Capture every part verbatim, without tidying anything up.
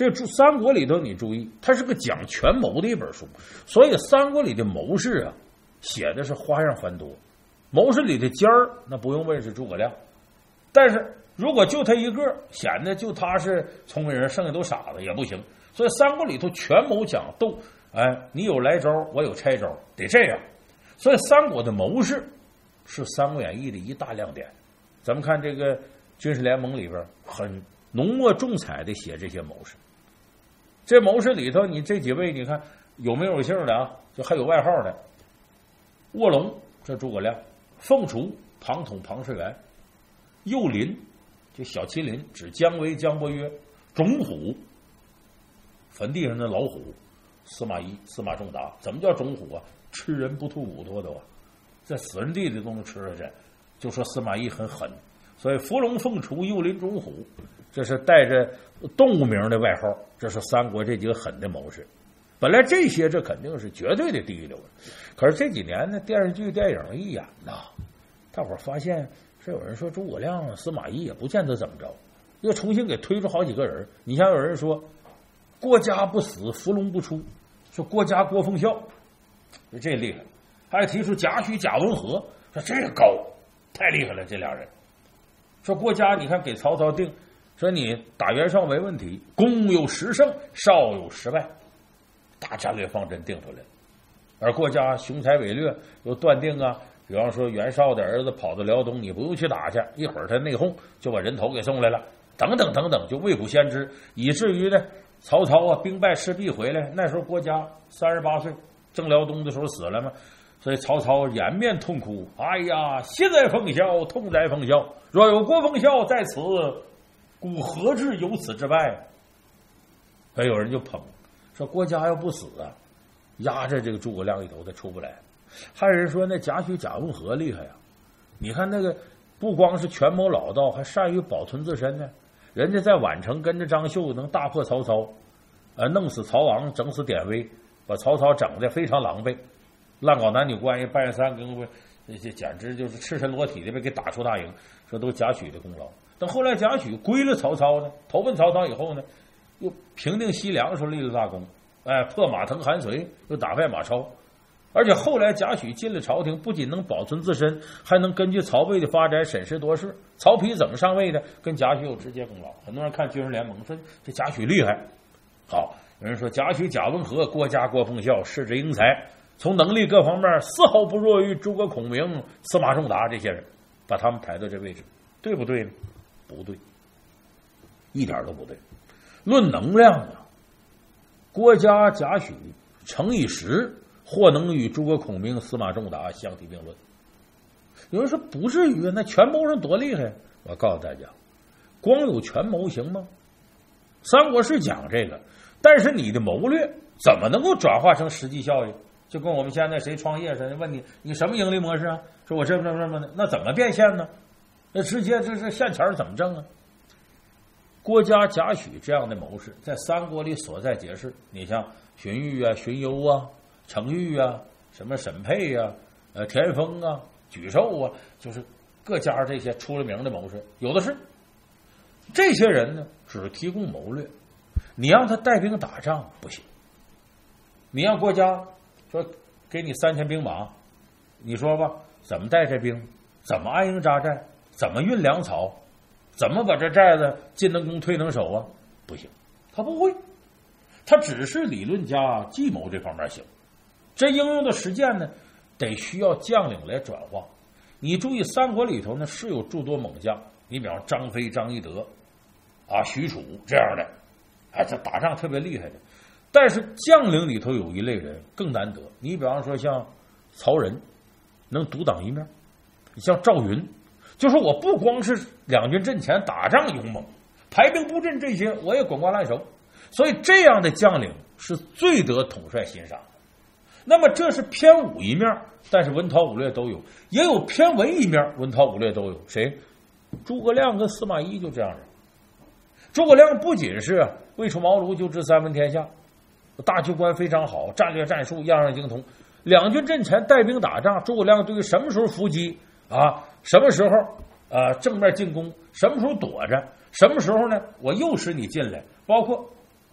这《三国》里头你注意，它是个讲权谋的一本书，所以《三国》里的谋士啊，写的是花样繁多。谋士里的尖儿，那不用问是诸葛亮，但是如果就他一个，显得就他是聪明人，剩下都傻子也不行。所以《三国》里头权谋讲斗，哎，你有来招，我有拆招，得这样。所以《三国》的谋士是《三国演义》的一大亮点。咱们看这个军事联盟里边，很浓墨重彩的写这些谋士。这谋士里头，你这几位，你看有没有姓的啊？就还有外号的。卧龙，这诸葛亮；凤雏，庞统庞士元；右麟，就小麒麟，指姜维姜伯约；种虎，坟地上的老虎，司马懿司马仲达。怎么叫种虎啊？吃人不吐骨头的啊，在死人地里都能吃下去。就说司马懿很狠，所以伏龙凤雏右麟种虎，这是带着动物名的外号。这是三国这几个狠的谋士。本来这些这肯定是绝对的第一流的，可是这几年呢，电视剧电影一演呐，大伙儿发现是有人说诸葛亮司马懿也不见得怎么着，又重新给推出好几个人。你像有人说郭嘉不死伏龙不出，说郭嘉郭奉孝，这厉害。还有提出贾诩贾文和，说这个高太厉害了，这俩人。说郭嘉你看给曹操定说你打袁绍没问题，攻有十胜，少有十败，大战略方针定出来。而郭嘉雄才伟略，又断定啊，比方说袁绍的儿子跑到辽东，你不用去打去，一会儿他内讧就把人头给送来了，等等等等，就未卜先知，以至于呢，曹操啊兵败赤壁回来，那时候郭嘉三十八岁，征辽东的时候死了嘛，所以曹操掩面痛哭，哎呀，喜在奉孝，痛在奉孝，若有郭奉孝在此，故何至有此之败？还有人就捧说郭嘉要不死啊，压着这个诸葛亮一头他出不来。还有人说那贾诩贾文和厉害呀、啊，你看那个不光是权谋老道，还善于保存自身呢。人家在宛城跟着张绣能大破曹操，呃，弄死曹昂，整死典韦，把曹操整得非常狼狈，乱搞男女关系，半夜三更，这这简直就是赤身裸体的被给打出大营，说都贾诩的功劳。等后来贾诩归了曹操呢，投奔曹操以后呢，又平定西凉的时候立了大功，哎，破马腾韩遂，又打败马超。而且后来贾诩进了朝廷，不仅能保存自身，还能根据曹魏的发展审时度势。曹丕怎么上位的，跟贾诩有直接功劳。很多人看军事联盟说这贾诩厉害，好，有人说贾诩贾文和郭嘉郭奉孝是之英才，从能力各方面丝毫不弱于诸葛孔明司马仲达这些人，把他们抬到这位置，对不对呢？不对，一点都不对。论能量啊，郭嘉贾诩乘以十，或能与诸葛孔明司马仲达相提并论。有人说不至于，那权谋上多厉害。我告诉大家，光有权谋行吗？三国是讲这个，但是你的谋略怎么能够转化成实际效益？就跟我们现在谁创业似的，问你你什么盈利模式啊？说我这么这么的，那怎么变现呢？那直接这是现钱怎么挣啊？郭嘉贾诩这样的谋士在三国里所在皆是。你像荀彧啊、荀攸啊、程昱啊、什么沈沛啊、呃田丰啊、沮授啊，就是各家这些出了名的谋士，有的是。这些人呢，只是提供谋略，你让他带兵打仗不行。你让郭嘉说给你三千兵马，你说吧，怎么带这兵？怎么安营扎寨？怎么运粮草？怎么把这寨子进能攻退能守啊？不行，他不会，他只是理论家，计谋这方面行。这应用的实践呢，得需要将领来转化。你注意，三国里头呢是有诸多猛将，你比方张飞、张翼德啊、许褚这样的，哎，这打仗特别厉害的。但是将领里头有一类人更难得，你比方说像曹仁，能独当一面；你像赵云。就是我不光是两军阵前打仗勇猛，排兵布阵这些我也滚瓜烂熟，所以这样的将领是最得统帅欣赏的。那么这是偏武一面，但是文韬武略都有，也有偏文一面，文韬武略都有。谁？诸葛亮跟司马懿就这样人。诸葛亮不仅是未出茅庐就知三分天下，大局观非常好，战略战术样样精通。两军阵前带兵打仗，诸葛亮对于什么时候伏击啊，什么时候呃正面进攻，什么时候躲着，什么时候呢我诱使你进来，包括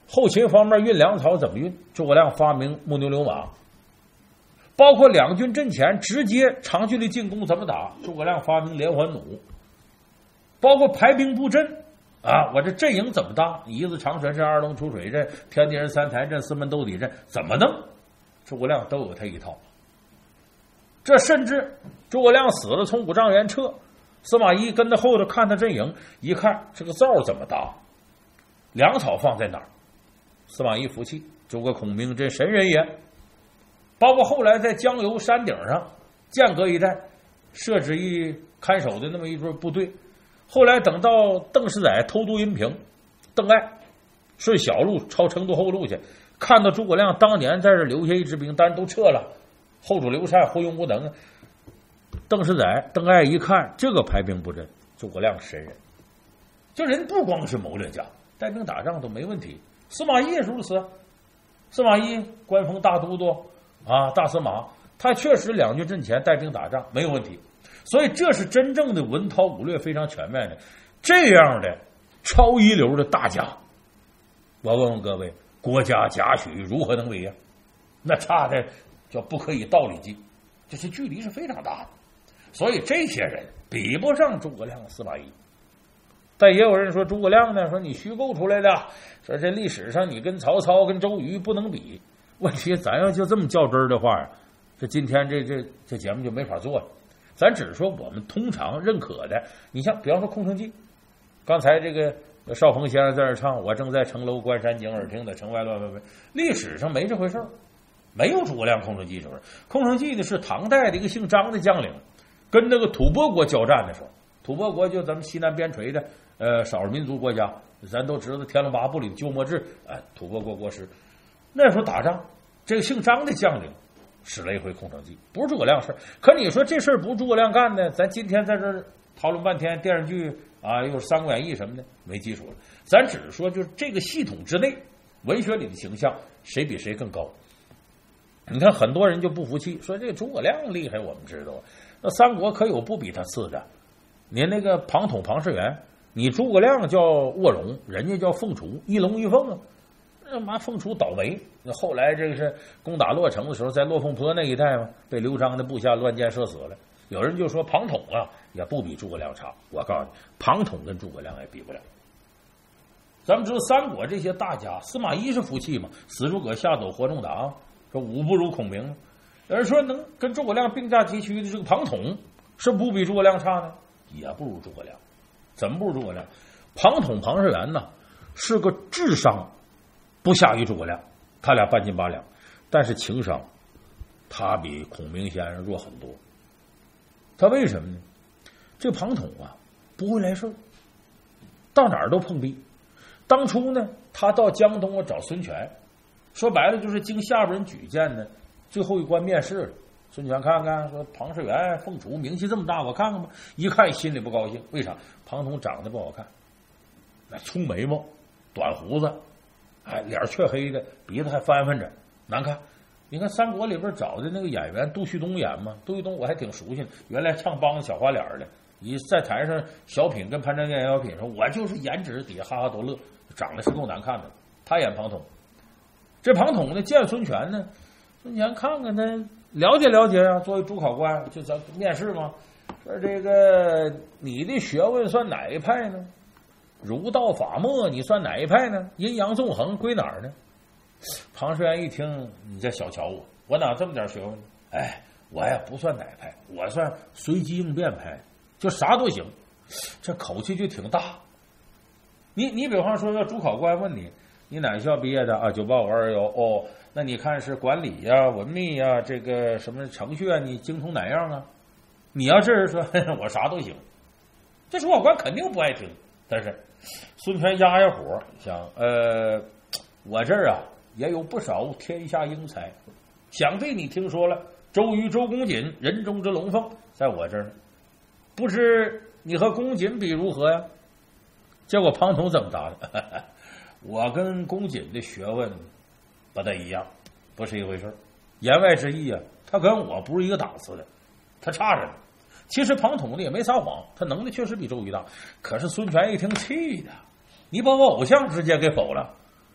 后勤方面运粮草怎么运？诸葛亮发明木牛流马。包括两军阵前直接长距离进攻怎么打？诸葛亮发明连环弩。包括排兵布阵啊，我这阵营怎么搭？一字长蛇阵、二龙出水阵、天地人三台阵、四门兜底阵，怎么弄？诸葛亮都有他一套。这甚至诸葛亮死了，从五丈原撤，司马懿跟在后头看他阵营，一看这个灶怎么搭，粮草放在哪儿？司马懿服气，诸葛孔明真神人也。包括后来在江油山顶上间隔一带设置一看守的那么一支部队，后来等到邓世载偷渡阴平，邓艾顺小路抄成都后路去，看到诸葛亮当年在这留下一支兵，但是都撤了，后主刘禅昏庸无能啊。邓世载、邓艾一看这个排兵布阵，诸葛亮神人，这人不光是谋略家，带兵打仗都没问题。司马懿也是如此，司马懿官封大都督啊，大司马，他确实两军阵前带兵打仗没有问题，所以这是真正的文韬武略非常全面的这样的超一流的大家。我问问各位，国家贾诩如何能为呀？那差的叫不可以道理计，这是距离是非常大的。所以这些人比不上诸葛亮、司马懿。但也有人说诸葛亮呢，说你虚构出来的，说这历史上你跟曹操、跟周瑜不能比。问题咱要就这么较真儿的话呀，这今天这这这节目就没法做了。咱只是说我们通常认可的，你像比方说《空城计》，刚才这个邵鹏先生在这唱，我正在城楼观山景，耳听得城外乱纷纷。历史上没这回事儿，没有诸葛亮《空城计》这回事。《空城计》呢是唐代的一个姓张的将领，跟那个吐蕃国交战的时候，吐蕃国就咱们西南边陲的呃少数民族国家，咱都知道《天龙八部》里鸠摩智，哎，吐蕃国国师。那时候打仗，这个姓张的将领使了一回空城计，不是诸葛亮事。可你说这事儿不是诸葛亮干的，咱今天在这儿讨论半天电视剧啊，又是《三国演义》什么的，没技术了。咱只是说，就是这个系统之内，文学里的形象谁比谁更高。你看很多人就不服气，说这个诸葛亮厉害，我们知道，那三国可有不比他次的。您那个庞统、庞士元，你诸葛亮叫卧龙，人家叫凤雏，一龙一凤啊。那妈凤雏倒霉，那后来这个是攻打洛城的时候，在落凤坡那一带嘛，被刘璋的部下乱箭射死了。有人就说庞统啊也不比诸葛亮差，我告诉你，庞统跟诸葛亮也比不了。咱们知道三国这些大家，司马懿是服气嘛，死诸葛下走活仲达，说武不如孔明。有人说能跟诸葛亮并驾齐驱的这个庞统，是不比诸葛亮差呢？也不如诸葛亮。怎么不如诸葛亮？庞统、庞士元呢，是个智商不下于诸葛亮，他俩半斤八两，但是情商他比孔明先生弱很多。他为什么呢？这庞统啊不会来事儿，到哪儿都碰壁。当初呢，他到江东啊找孙权，说白了就是经下边人举荐呢，最后一关面试了。孙权看看，说庞士元、凤雏名气这么大，我看看吧。一看心里不高兴，为啥？庞统长得不好看，那粗眉毛、短胡子，哎，脸黢黑的，鼻子还翻翻着，难看。你看三国里边找的那个演员杜旭东演嘛，杜旭东我还挺熟悉的，原来唱梆子小花脸的，你在台上小品跟潘长江演小品说，我就是颜值底下哈哈都乐，长得是够难看的。他演庞统，这庞统呢见孙权呢，孙权看看他，了解了解啊，作为主考官就咱面试嘛，说这个你的学问算哪一派呢？儒道法墨你算哪一派呢？阴阳纵横归哪儿呢？庞士元一听，你这小瞧我，我哪这么点学问呢？哎，我呀不算哪派，我算随机应变派，就啥都行。这口气就挺大。你你比方说，要主考官问你，你哪校毕业的啊？九八五二幺哦，那你看是管理呀、啊、文秘呀、啊、这个什么程序啊，你精通哪样啊？你要这是说我啥都行，这主考官肯定不爱听。但是孙权压压火，想呃，我这儿啊也有不少天下英才，想必你听说了，周瑜、周公瑾，人中之龙凤，在我这儿，不知你和公瑾比如何呀？结果庞统怎么答的？我跟公瑾的学问不太一样，不是一回事。言外之意啊，他跟我不是一个档次的，他差着呢。其实庞统呢也没撒谎，他能力确实比周瑜大。可是孙权一听气的，你把我偶像直接给否了。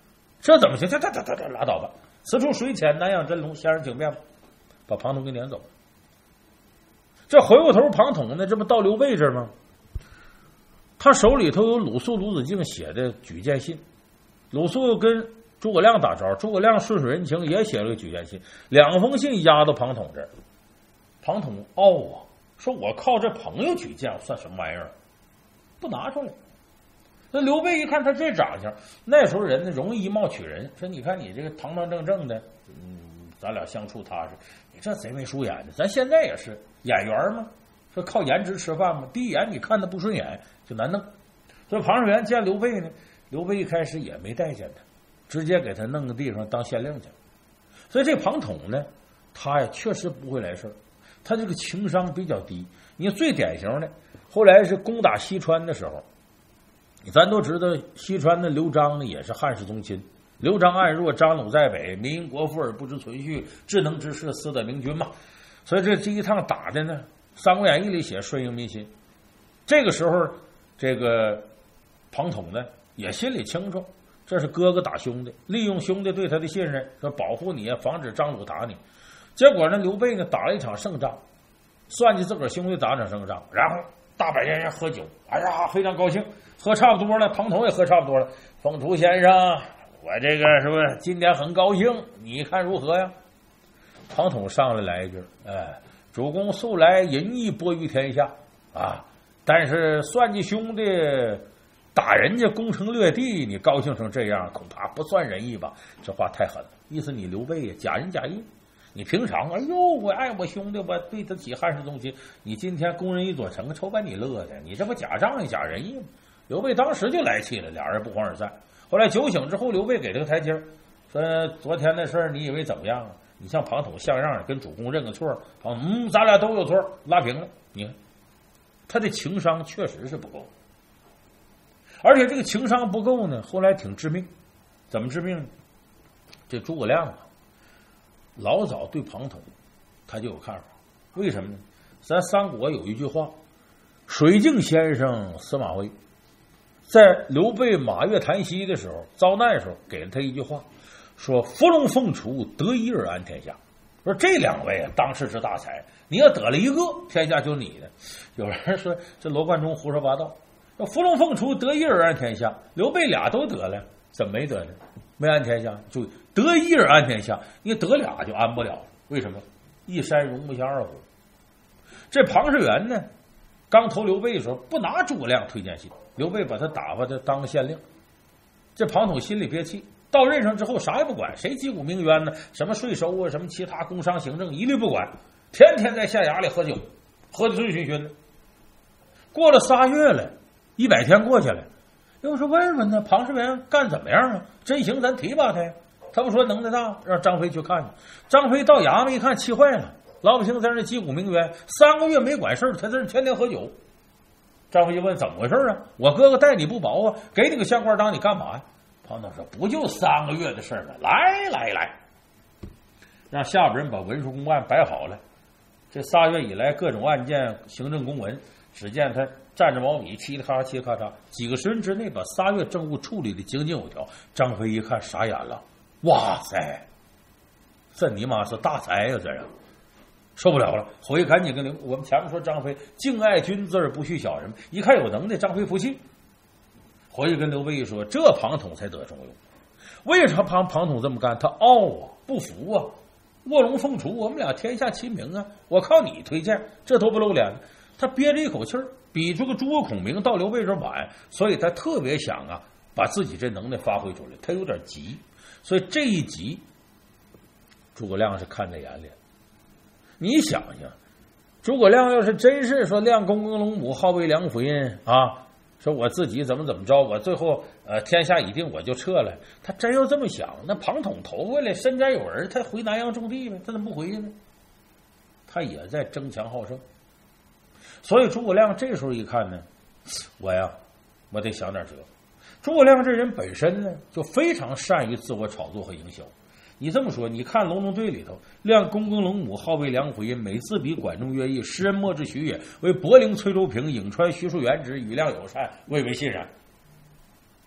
这怎么行？这这这这这拉倒吧！此处水浅，南阳真龙，先生请便吧，把庞统给撵走了。这回过头，庞统呢，这不到刘备这儿吗？他手里头有鲁肃、鲁子敬写的举荐信，鲁肃跟诸葛亮打招，诸葛亮顺水人情也写了个举荐信，两封信压到庞统这儿。庞统傲啊，说我靠这朋友举荐算什么玩意儿？不拿出来。那刘备一看他这长相，那时候人呢容易以貌取人，说你看你这个堂堂正正的，嗯，咱俩相处踏实，你这贼眉鼠眼的，咱现在也是演员嘛，说靠颜值吃饭嘛，第一眼你看他不顺眼就难弄。所以庞士元见刘备呢，刘备一开始也没待见他，直接给他弄个地方当县令去。所以这庞统呢，他呀确实不会来事儿，他这个情商比较低。你最典型的，后来是攻打西川的时候，咱都知道西川的刘璋呢也是汉室宗亲，刘璋暗弱，张鲁在北，民因国富而不知存续，智能之士，私得明君嘛。所以这这一趟打的呢，《三国演义》里写顺应民心。这个时候，这个庞统呢也心里清楚，这是哥哥打兄弟，利用兄弟对他的信任，说保护你，防止张鲁打你。结果呢，刘备呢打了一场胜仗，算计自个儿兄弟打场胜仗，然后大摆宴宴喝酒，哎呀，非常高兴，喝差不多了，庞统也喝差不多了。凤雏先生，我这个是不是今天很高兴？你看如何呀？庞统上来来一句：“哎，主公素来仁义播于天下啊，但是算计兄弟打人家攻城略地，你高兴成这样，恐怕不算仁义吧？”这话太狠了，意思你刘备假仁假义。你平常哎呦，我爱我兄弟，我对得起汉室宗亲，你今天攻人一座城，瞅把你乐的，你这不假仗义假仁义吗？刘备当时就来气了，俩人不欢而散。后来酒醒之后，刘备给了个台阶，说昨天的事儿你以为怎么样啊？你像庞统像样跟主公认个错，庞统嗯，咱俩都有错，拉平了。你看他的情商确实是不够，而且这个情商不够呢，后来挺致命。怎么致命呢？这诸葛亮啊，老早对庞统他就有看法，为什么呢？咱三国有一句话，水镜先生司马徽在刘备马越檀溪的时候遭难的时候给了他一句话，说伏龙凤雏得一而安天下。说这两位啊当世之大才，你要得了一个，天下就是你的。有人说这罗贯中胡说八道，说伏龙凤雏得一而安天下，刘备俩都得了，怎么没得呢？没安天下，注意得一而安天下，你得俩就安不了了。为什么？一山容不下二虎。这庞士元呢，刚投刘备的时候不拿诸葛亮推荐信，刘备把他打发的当个县令。这庞统心里憋气，到任上之后啥也不管，谁击鼓鸣冤呢？什么税收啊，什么其他工商行政一律不管，天天在县衙里喝酒，喝的醉醺醺的。过了仨月了，一百天过去了。又说问问他庞士元干怎么样啊？真行咱提拔他呀。他不说能耐大，让张飞去看去。张飞到衙门一看，气坏了，老百姓在那击鼓鸣冤，三个月没管事儿，他在那天天喝酒。张飞就问怎么回事啊？我哥哥待你不薄啊，给你个县官当你干嘛呀？庞统说不就三个月的事儿吗？来来来，让下边人把文书公案摆好了。这仨月以来各种案件行政公文，只见他站着毛笔，嘁哩咔嚓嘁哩咔嚓，几个时辰之内把仨月政务处理的井井有条。张飞一看傻眼了，哇塞，这你妈是大才呀、啊！这样受不了了，回去赶紧跟刘我们前面说张飞敬爱君子而不恤小人，一看有能耐，张飞服气，回去跟刘备一说，这庞统才得重用。为啥庞庞统这么干？他傲啊，不服啊，卧龙凤雏，我们俩天下齐名啊，我靠你推荐，这多不露脸。他憋着一口气儿，比出个诸葛孔明到刘备这晚，所以他特别想啊，把自己这能耐发挥出来，他有点急，所以这一急，诸葛亮是看在眼里。你想想，诸葛亮要是真是说亮公跟龙母好为梁福音啊，说我自己怎么怎么着，我最后呃天下已定我就撤了，他真要这么想，那庞统投过来身沾有人，他回南阳种地呗，他怎么不回去呢？他也在争强好胜。所以诸葛亮这时候一看呢，我呀我得想点辙。诸葛亮这人本身呢就非常善于自我炒作和营销。你这么说，你看《隆中对》里头，亮公耕龙母，好为梁福音，每自比管仲乐毅，时人莫之许也。为柏陵崔州平，颍川徐庶元直，与亮友善，未为信然。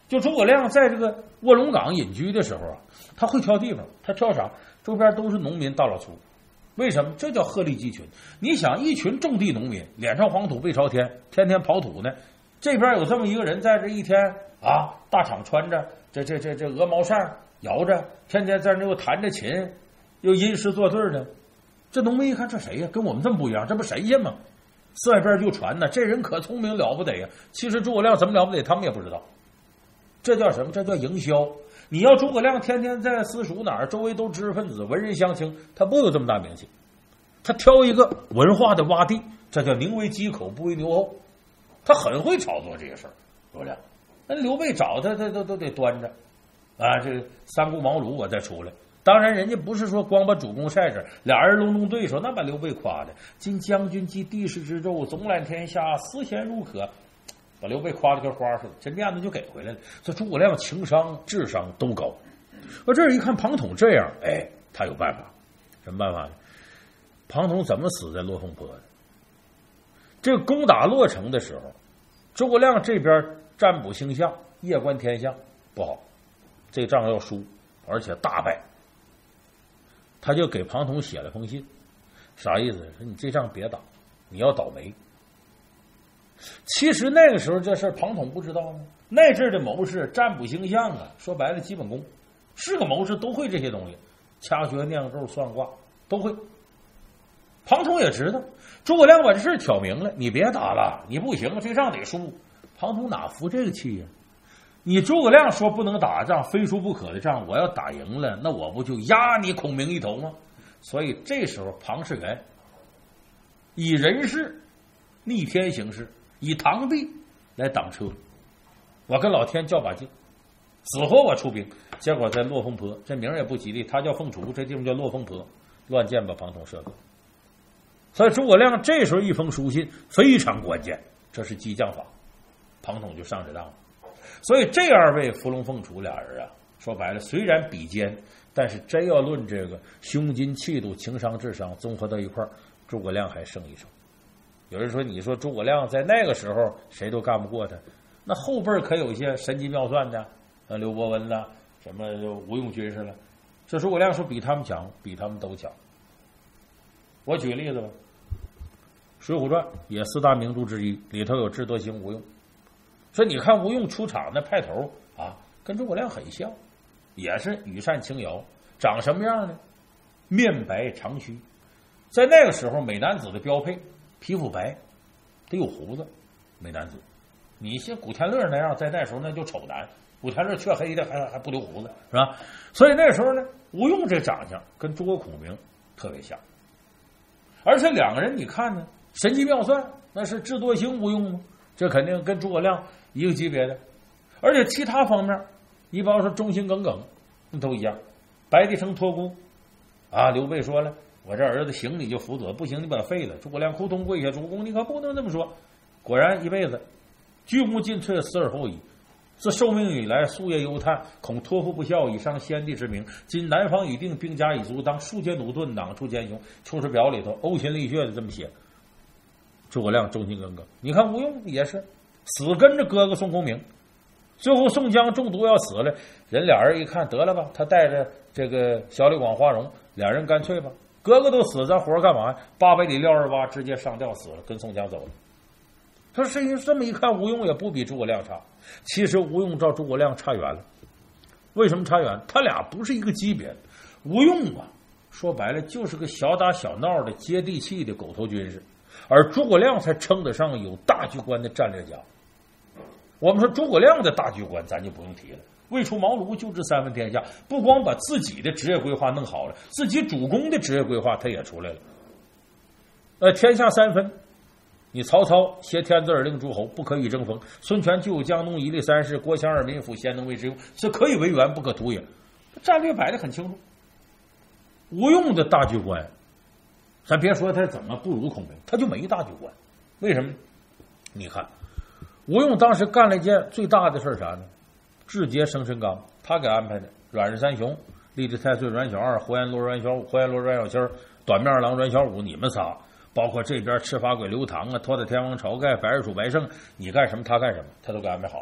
就诸葛亮在这个卧龙岗隐居的时候啊，他会挑地方，他挑啥？周边都是农民大老粗。为什么？这叫鹤立鸡群。你想，一群种地农民，脸朝黄土背朝天，天天刨土呢。这边有这么一个人在这一天啊，大氅穿着，这这这这鹅毛扇摇着，天天在那又弹着琴，又吟诗作对的。这农民一看，这谁呀？跟我们这么不一样，这不神仙吗？四外边就传呢，这人可聪明了不得呀。其实诸葛亮怎么了不得，他们也不知道。这叫什么？这叫营销。你要诸葛亮天天在私塾哪儿，周围都知识分子、文人相亲，他不有这么大名气。他挑一个文化的洼地，这叫宁为鸡口，不为牛后。他很会炒作这些事儿。诸葛亮，那刘备找他，他都都得端着啊。这三顾茅庐我再出来。当然，人家不是说光把主公晒着，俩人隆中对手，那把刘备夸的今将军集地势之胄，总揽天下，思贤如渴。把刘备夸的跟花似的，这面子就给回来了。这诸葛亮情商、智商都高。我这一看庞统这样，哎，他有办法。什么办法呢？庞统怎么死在落凤坡的？这个攻打洛城的时候，诸葛亮这边占卜星象，夜观天象不好，这仗要输，而且大败。他就给庞统写了封信，啥意思？说你这仗别打，你要倒霉。其实那个时候这事庞统不知道吗？那阵的谋士占卜星象啊，说白了基本功，是个谋士都会这些东西，掐诀、念咒、算卦都会。庞统也知道，诸葛亮把这事挑明了，你别打了，你不行，这仗得输。庞统哪服这个气呀？你诸葛亮说不能打仗，非输不可的仗，我要打赢了，那我不就压你孔明一头吗？所以这时候庞士元以人事逆天行事，以堂弟来挡车，我跟老天较把劲，死活我出兵。结果在落凤坡，这名也不吉利，他叫凤雏，这地方叫落凤坡，乱箭把庞统射死。所以诸葛亮这时候一封书信非常关键，这是激将法，庞统就上这当了。所以这二位伏龙凤雏俩人啊，说白了虽然比肩，但是真要论这个胸襟气度、情商智商综合到一块儿，诸葛亮还胜一筹。有人说，你说诸葛亮在那个时候谁都干不过他，那后辈可有一些神机妙算的，呃，刘伯温啦，什么吴用军士了，这诸葛亮说比他们强，比他们都强。我举个例子吧，《水浒传》也四大名著之一，里头有智多星吴用。说你看吴用出场那派头啊，跟诸葛亮很像，也是羽扇轻摇，长什么样呢？面白长须，在那个时候美男子的标配，皮肤白，得有胡子。美男子，你像古天乐那样，在那时候那就丑男。古天乐黢黑的还还不留胡子，是吧？所以那时候呢，吴用这长相跟诸葛孔明特别像，而且两个人你看呢，神机妙算，那是智多星吴用吗？这肯定跟诸葛亮一个级别的，而且其他方面，你比方说忠心耿耿，都一样。白帝城托孤啊，刘备说了，我这儿子行你就辅佐，不行你把他废了。诸葛亮扑通跪下，主公你可不能这么说。果然一辈子居无进退，死而后已。自受命以来，夙夜忧叹，恐托付不效，以伤先帝之名。今南方已定，兵家已足，当数节弩盾，囊出奸雄。出师表里头呕心沥血的这么写。诸葛亮忠心耿耿，你看吴用也是死跟着哥哥宋公明，最后宋江中毒要死了，人俩人一看得了吧，他带着这个小李广花荣，俩人干脆吧，哥哥都死，咱活干嘛？八百里撂二八，直接上吊死了，跟宋江走了。他说：“是这么一看，吴用也不比诸葛亮差。其实吴用照诸葛亮差远了。为什么差远？他俩不是一个级别的。吴用啊，说白了就是个小打小闹的接地气的狗头军师。”而诸葛亮才称得上有大局观的战略家。我们说诸葛亮的大局观咱就不用提了，未出茅庐就知三分天下，不光把自己的职业规划弄好了，自己主公的职业规划他也出来了。呃，天下三分，你曹操挟天子而令诸侯，不可以争锋；孙权具有江东一吏三事，国强而民富，贤能为之用，是可以为援，不可图也。战略摆得很清楚。吴用的大局观，咱别说他怎么不如孔明，他就没大局观。为什么？你看吴用当时干了一件最大的事啥呢？智劫生辰纲，他给安排的。阮氏三雄，立志太岁阮小二，活阎罗阮小五，活阎罗阮小七，短面狼阮小五，你们仨，包括这边赤发鬼刘唐啊，托塔天王晁盖，白日鼠白胜，你干什么他干什么，他都给安排好了。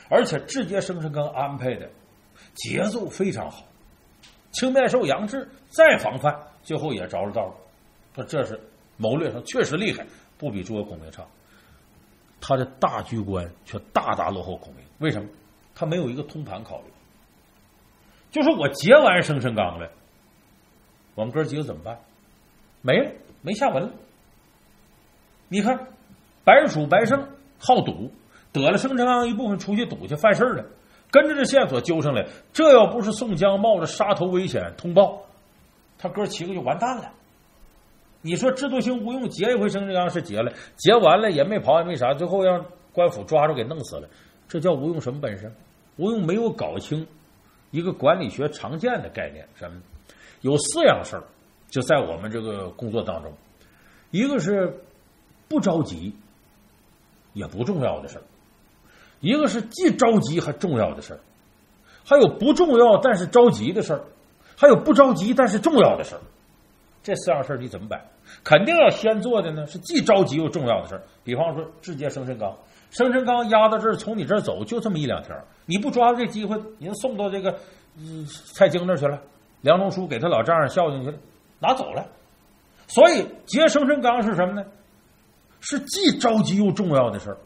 而且志杰生辰纲安排的节奏非常好，青面兽杨志再防范，最后也着了道了。说这是谋略上确实厉害，不比诸葛孔明差。他的大局观却大大落后孔明，为什么？他没有一个通盘考虑。就是我结完生辰纲了，我们哥几个怎么办？没了，没下文了。你看，白鼠白胜好赌，得了生辰纲一部分出去赌去犯事了，跟着这线索揪上来，这要不是宋江冒着杀头危险通报，他哥七个就完蛋了。你说制度性吴用结一回生辰纲是结了，结完了也没跑也没啥，最后让官府抓住给弄死了，这叫吴用什么本事？吴用没有搞清一个管理学常见的概念，什么？有四样事儿，就在我们这个工作当中，一个是不着急也不重要的事儿，一个是既着急还重要的事儿，还有不重要但是着急的事儿，还有不着急但是重要的事儿。这四样事儿你怎么摆？肯定要先做的呢是既着急又重要的事儿。比方说志杰生辰纲，生辰纲压到这儿，从你这儿走就这么一两天，你不抓住这机会，你送到这个、嗯、蔡京那儿去了，梁中书给他老丈人孝敬去了，拿走了。所以结生辰纲是什么呢？是既着急又重要的事儿。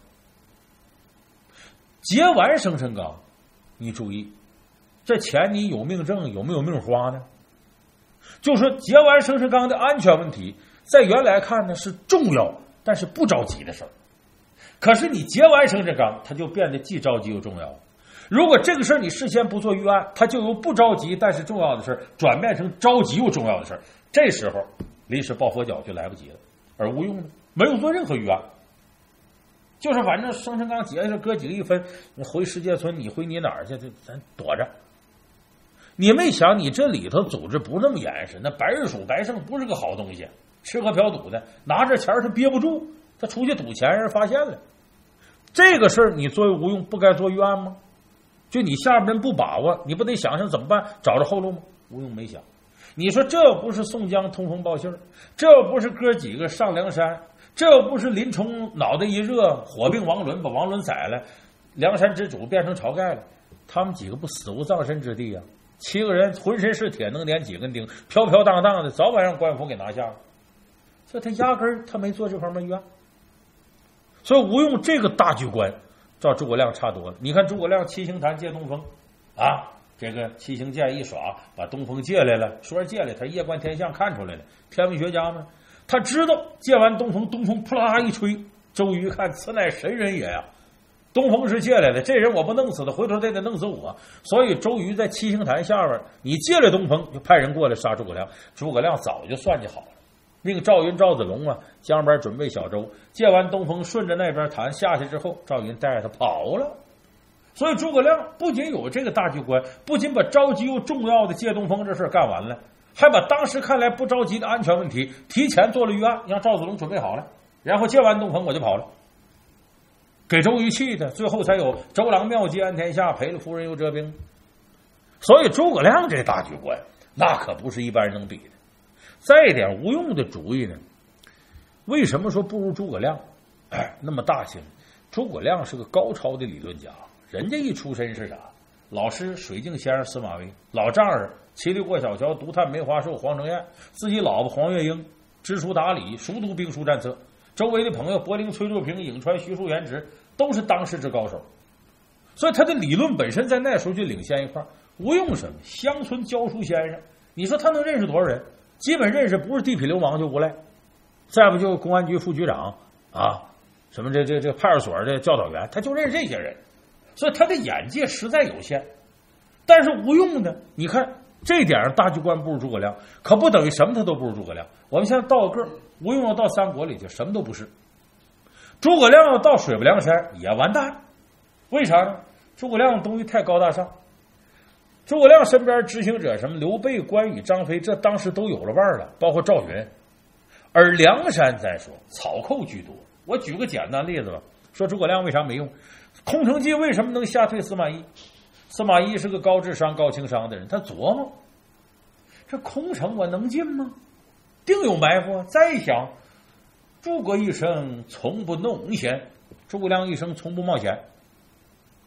结完生辰纲，你注意，这钱你有命挣，有没有命花呢？就说结完生辰纲的安全问题，在原来看呢是重要但是不着急的事儿，可是你结完生辰纲，它就变得既着急又重要。如果这个事儿你事先不做预案，它就由不着急但是重要的事儿转变成着急又重要的事儿，这时候临时抱佛脚就来不及了。而吴用呢，没有做任何预案，就是反正生辰纲结下来，哥几个一分，你回世界村，你回你哪儿去？咱躲着。你没想，你这里头组织不那么严实，那白日鼠白胜不是个好东西，吃喝嫖赌的，拿着钱他憋不住，他出去赌钱让人发现了。这个事儿你作为吴用不该做预案吗？就你下边人不把握，你不得想想怎么办，找着后路吗？吴用没想。你说这要不是宋江通风报信儿，这要不是哥几个上梁山，这要不是林冲脑袋一热火并王伦把王伦宰了，梁山之主变成晁盖了，他们几个不死无葬身之地啊？七个人浑身是铁，能连几根钉，飘飘荡荡的，早晚让官府给拿下了。所以他压根儿他没做这方面预案。所以吴用这个大局观照诸葛亮差多了。你看诸葛亮七星坛借东风啊，这个七星剑一耍，把东风借来了，说是借来，他夜观天象看出来了，天文学家嘛，他知道借完东风，东风扑啦一吹，周瑜看此乃神人也呀、啊。东风是借来的，这人我不弄死他，回头他得弄死我。所以周瑜在七星坛下边，你借了东风，就派人过来杀诸葛亮。诸葛亮早就算计好了，命赵云、赵子龙啊，江边准备小舟，借完东风，顺着那边坛下去之后，赵云带着他跑了。所以诸葛亮不仅有这个大局观，不仅把着急又重要的借东风这事干完了，还把当时看来不着急的安全问题提前做了预案，让赵子龙准备好了，然后借完东风我就跑了。给周瑜气的，最后才有周郎妙计安天下，赔了夫人又折兵。所以诸葛亮这大局观那可不是一般人能比的。再一点，吴用的主意呢，为什么说不如诸葛亮？哎，那么大心，诸葛亮是个高超的理论家，人家一出身是啥？老师水镜先生司马徽，老丈人骑驴过小桥，独探梅花树黄承彦，自己老婆黄月英知书达理，熟读兵书战策。周围的朋友柏林崔若平、颍川徐庶元直都是当世之高手，所以他的理论本身在那时候就领先一块。吴用什么乡村教书先生，你说他能认识多少人？基本认识不是地痞流氓就无赖，再不就公安局副局长啊，什么这这这派出所的教导员，他就认识这些人，所以他的眼界实在有限。但是吴用呢，你看这点大局观不如诸葛亮，可不等于什么他都不如诸葛亮。我们现在到个吴用要到三国里去，什么都不是。诸葛亮要到水泊梁山也完蛋，为啥呢？诸葛亮的东西太高大上，诸葛亮身边执行者什么刘备、关羽、张飞，这当时都有了腕儿了，包括赵云。而梁山咱说草寇居多，我举个简单例子吧，说诸葛亮为啥没用？空城计为什么能吓退司马懿？司马懿是个高智商、高情商的人，他琢磨这空城我能进吗？定有埋伏。再一想，诸葛一生从不弄险，诸葛亮一生从不冒险，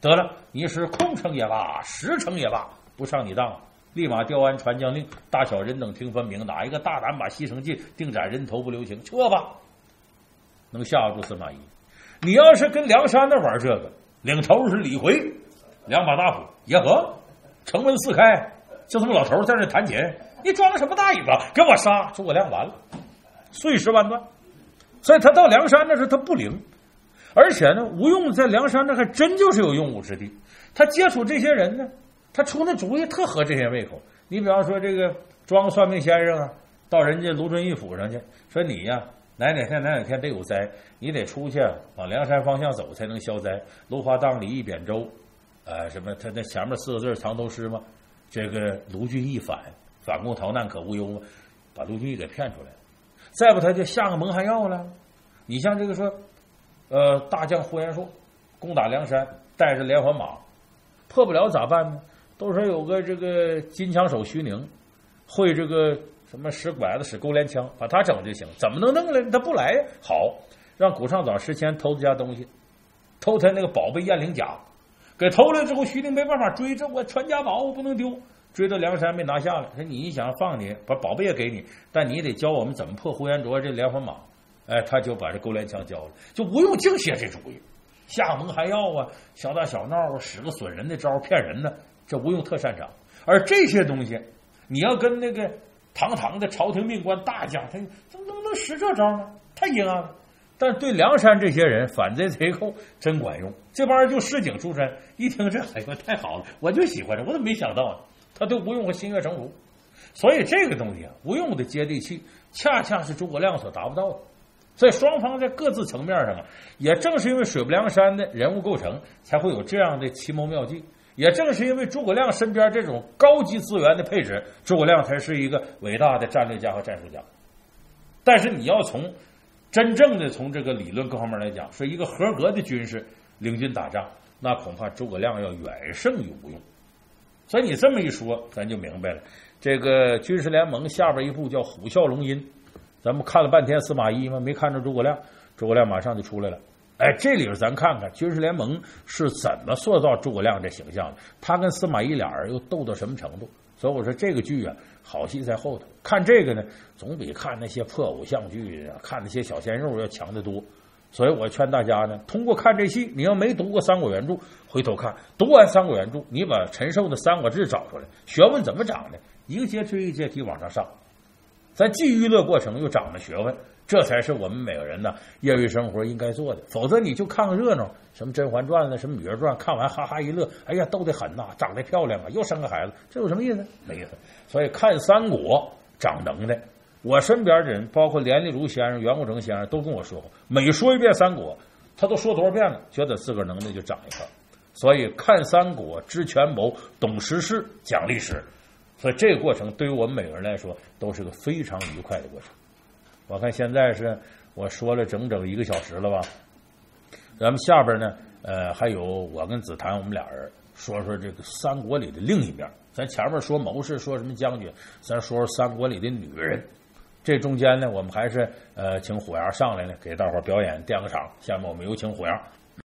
得了，你是空城也罢，实城也罢，不上你当，立马调安传将令，大小人等听分明，哪一个大胆把西城进，定斩人头不留情，撤吧。能吓住司马懿。你要是跟梁山的玩这个，领头是李逵，两把大斧，耶呵，城门四开，就这么老头在那弹琴，你装什么大尾巴？给我杀！诸葛亮完了，碎尸万段。所以他到梁山的时候他不灵，而且呢，吴用在梁山这还真就是有用武之地。他接触这些人呢，他出那主意特合这些胃口。你比方说这个装算命先生啊，到人家卢俊义府上去，说你呀、啊，哪哪天哪哪天得有灾，你得出去往梁山方向走才能消灾。芦花荡里一扁舟，呃，什么他那前面四个字藏头诗嘛，这个卢俊义反反共逃难可无忧嘛，把卢俊义给骗出来了。再不他就下个蒙汗药了。你像这个说，呃，大将呼延灼攻打梁山，带着连环马，破不了咋办呢？都说有个这个金枪手徐宁，会这个什么使拐子使勾连枪，把他整就行。怎么能弄来？他不来呀。好，让古上早事前偷他家东西，偷他那个宝贝雁翎甲，给偷了之后，徐宁没办法追，这我传家宝我不能丢。追到梁山没拿下来，说你想放你，把宝贝也给你，但你得教我们怎么破呼延灼这连环马。哎，他就把这勾连枪交了，就吴用净写这主意，下蒙汗药啊，小打小闹啊，使个损人的招骗人的，这吴用特擅长。而这些东西，你要跟那个堂堂的朝廷命官大将，他怎么能使这招呢？太阴暗了。但是对梁山这些人反贼贼寇真管用，这帮人就市井出身，一听这，哎呦太好了，我就喜欢这，我怎么没想到呢？他对吴用和心悦诚服，所以这个东西啊，吴用的接地气，恰恰是诸葛亮所达不到的。所以双方在各自层面上啊，也正是因为水泊梁山的人物构成，才会有这样的奇谋妙计。也正是因为诸葛亮身边这种高级资源的配置，诸葛亮才是一个伟大的战略家和战术家。但是你要从真正的从这个理论各方面来讲，说一个合格的军事领军打仗，那恐怕诸葛亮要远胜于吴用。所以你这么一说，咱就明白了。这个军事联盟下边一部叫虎啸龙吟，咱们看了半天司马懿嘛，没看着诸葛亮，诸葛亮马上就出来了。哎，这里咱看看军事联盟是怎么塑造诸葛亮这形象的，他跟司马懿俩人又斗到什么程度。所以我说这个剧啊，好戏在后头。看这个呢，总比看那些破偶像剧、看那些小鲜肉要强得多。所以我劝大家呢，通过看这戏，你要没读过三国原著，回头看，读完三国原著，你把陈寿的《三国志》找出来，学问怎么长的？一个阶梯一个阶梯往上上，咱既娱乐过程又长了学问，这才是我们每个人呢业余生活应该做的。否则你就看个热闹，什么《甄嬛传》了，什么《芈月传》，看完哈哈一乐，哎呀，逗得很呐，长得漂亮啊，又生个孩子，这有什么意思？没意思。所以看三国长能耐。我身边的人，包括连丽如先生、袁国成先生，都跟我说过，每说一遍三国，他都说多少遍了，觉得自个儿能耐就长一块。所以看三国，知权谋，懂时事，讲历史。所以这个过程对于我们每个人来说，都是个非常愉快的过程。我看现在是我说了整整一个小时了吧？咱们下边呢，呃，还有我跟子檀，我们俩人说说这个三国里的另一面。咱前面说谋士，说什么将军，咱说说三国里的女人。这中间呢，我们还是呃请虎牙上来呢，给大伙儿表演垫个场。下面我们有请虎牙。